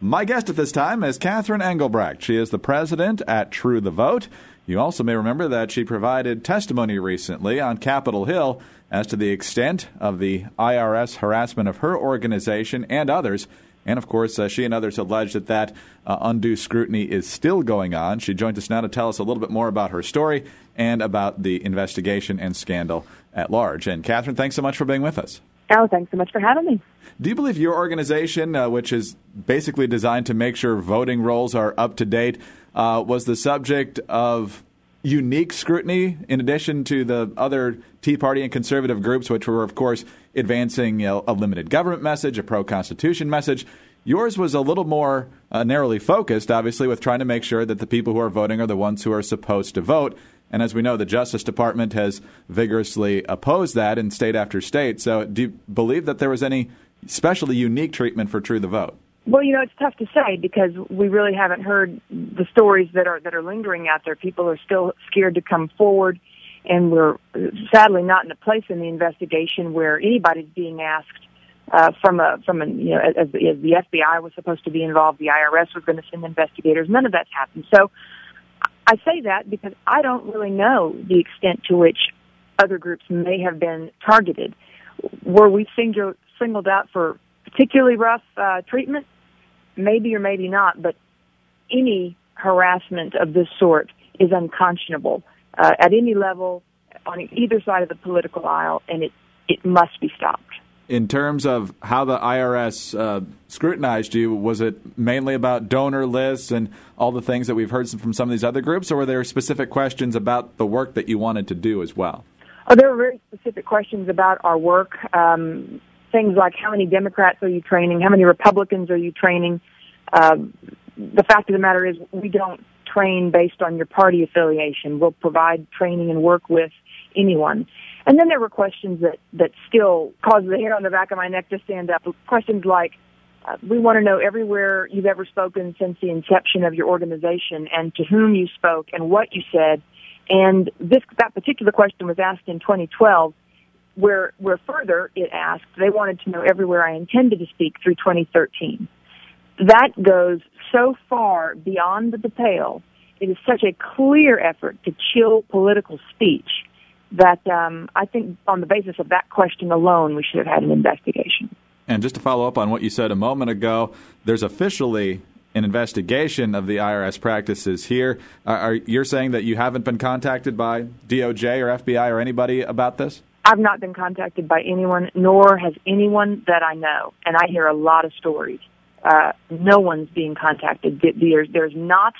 My guest at this time is Catherine Engelbrecht. She is the president at True the Vote. You also may remember that she provided testimony recently on Capitol Hill as to the extent of the IRS harassment of her organization and others. And, of course, she and others allege that undue scrutiny is still going on. She joins us now to tell us a little bit more about her story and about the investigation and scandal at large. And, Catherine, thanks so much for being with us. Oh, thanks so much for having me. Do you believe your organization, which is basically designed to make sure voting rolls are up to date, was the subject of unique scrutiny in addition to the other Tea Party and conservative groups, which were, of course, advancing a limited government message, a pro-Constitution message? Yours was a little more narrowly focused, obviously, with trying to make sure that the people who are voting are the ones who are supposed to vote. And as we know, the Justice Department has vigorously opposed that in state after state. So do you believe that there was any especially unique treatment for True the Vote? Well, it's tough to say because we really haven't heard the stories that are lingering out there. People are still scared to come forward, and we're sadly not in a place in the investigation where anybody's being asked as the FBI was supposed to be involved, the IRS was going to send investigators. None of that's happened. So I say that because I don't really know the extent to which other groups may have been targeted. Were we singled out for particularly rough treatment? Maybe or maybe not, but any harassment of this sort is unconscionable at any level, on either side of the political aisle, and it must be stopped. In terms of how the IRS scrutinized you, was it mainly about donor lists and all the things that we've heard from some of these other groups, or were there specific questions about the work that you wanted to do as well? Oh, there were very specific questions about our work. Things like how many Democrats are you training? How many Republicans are you training? The fact of the matter is we don't train based on your party affiliation. We'll provide training and work with anyone. And then there were questions that still cause the hair on the back of my neck to stand up. Questions like, we want to know everywhere you've ever spoken since the inception of your organization and to whom you spoke and what you said. And that particular question was asked in 2012. Where further it asked, they wanted to know everywhere I intended to speak through 2013. That goes so far beyond the pale. It is such a clear effort to chill political speech that I think on the basis of that question alone, we should have had an investigation. And just to follow up on what you said a moment ago, there's officially an investigation of the IRS practices here. You're saying that you haven't been contacted by DOJ or FBI or anybody about this? I've not been contacted by anyone, nor has anyone that I know, and I hear a lot of stories. No one's being contacted. There's not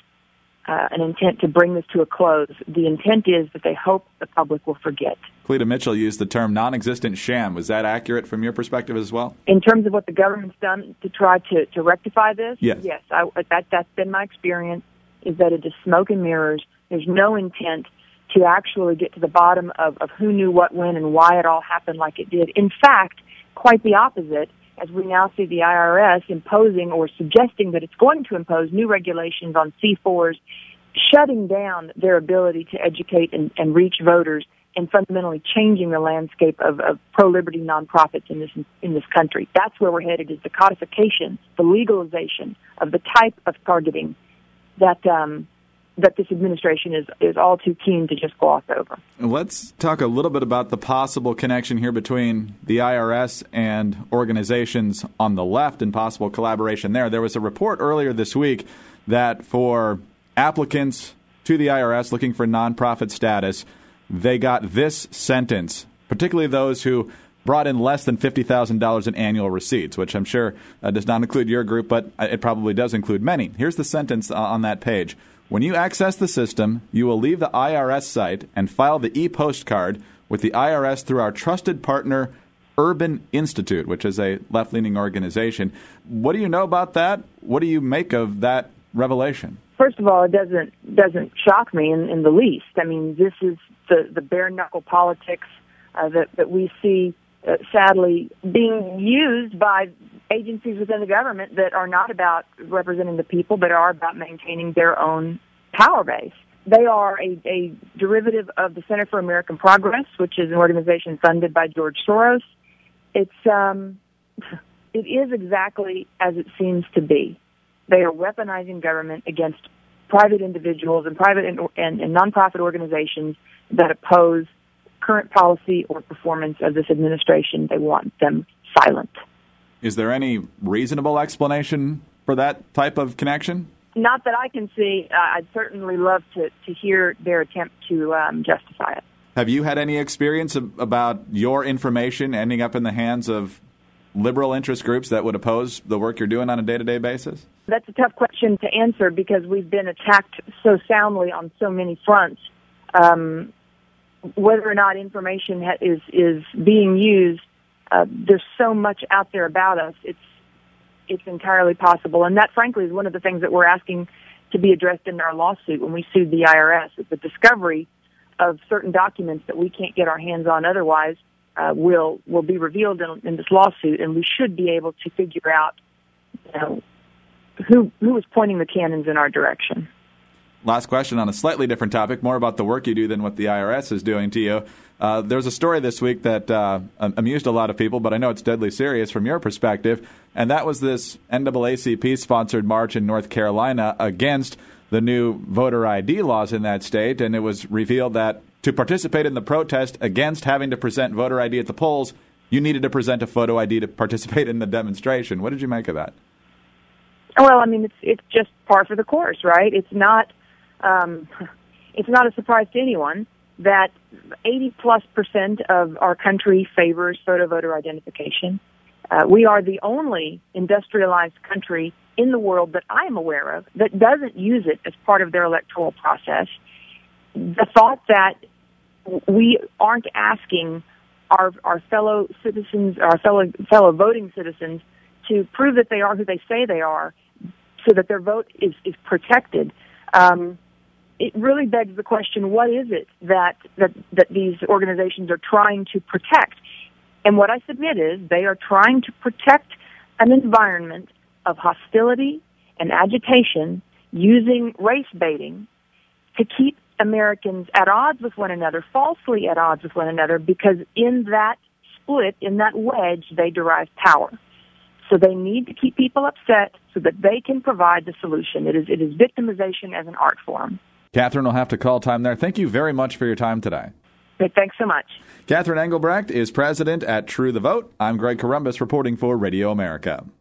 an intent to bring this to a close. The intent is that they hope the public will forget. Cleta Mitchell used the term non-existent sham. Was that accurate from your perspective as well? In terms of what the government's done to try to rectify this? Yes. That's been my experience, is that it is smoke and mirrors. There's no intent to actually get to the bottom of who knew what when and why it all happened like it did. In fact, quite the opposite, as we now see the IRS imposing or suggesting that it's going to impose new regulations on C4s, shutting down their ability to educate and reach voters, and fundamentally changing the landscape of pro-liberty nonprofits in this country. That's where we're headed, is the codification, the legalization of the type of targeting that this administration is all too keen to just gloss over. Let's talk a little bit about the possible connection here between the IRS and organizations on the left and possible collaboration there. There was a report earlier this week that for applicants to the IRS looking for nonprofit status, they got this sentence, particularly those who brought in less than $50,000 in annual receipts, which I'm sure does not include your group, but it probably does include many. Here's the sentence on that page. When you access the system, you will leave the IRS site and file the e-postcard with the IRS through our trusted partner, Urban Institute, which is a left-leaning organization. What do you know about that? What do you make of that revelation? First of all, it doesn't shock me in the least. I mean, this is the bare-knuckle politics that we see, sadly, being used by agencies within the government that are not about representing the people, but are about maintaining their own power base. They are a derivative of the Center for American Progress, which is an organization funded by George Soros. It is exactly as it seems to be. They are weaponizing government against private individuals and private and nonprofit organizations that oppose current policy or performance of this administration. They want them silent. Is there any reasonable explanation for that type of connection? Not that I can see. I'd certainly love to hear their attempt to justify it. Have you had any experience about your information ending up in the hands of liberal interest groups that would oppose the work you're doing on a day-to-day basis? That's a tough question to answer because we've been attacked so soundly on so many fronts. Whether or not information is being used, there's so much out there about us. It's entirely possible, and that, frankly, is one of the things that we're asking to be addressed in our lawsuit when we sued the IRS. It's the discovery of certain documents that we can't get our hands on otherwise will be revealed in this lawsuit, and we should be able to figure out, who is pointing the cannons in our direction. Last question on a slightly different topic, more about the work you do than what the IRS is doing to you. There's a story this week that amused a lot of people, but I know it's deadly serious from your perspective, and that was this NAACP-sponsored march in North Carolina against the new voter ID laws in that state, and it was revealed that to participate in the protest against having to present voter ID at the polls, you needed to present a photo ID to participate in the demonstration. What did you make of that? Well, I mean, it's just par for the course, right? It's not a surprise to anyone that 80+% of our country favors photo voter identification. We are the only industrialized country in the world that I am aware of that doesn't use it as part of their electoral process. The thought that we aren't asking our fellow citizens, our fellow voting citizens, to prove that they are who they say they are, so that their vote is protected. It really begs the question: what is it that these organizations are trying to protect? And what I submit is they are trying to protect an environment of hostility and agitation using race baiting to keep Americans at odds with one another, falsely at odds with one another, because in that split, in that wedge, they derive power. So they need to keep people upset so that they can provide the solution. It is victimization as an art form. Catherine will have to call time there. Thank you very much for your time today. Okay, thanks so much. Catherine Engelbrecht is president at True the Vote. I'm Greg Corombos reporting for Radio America.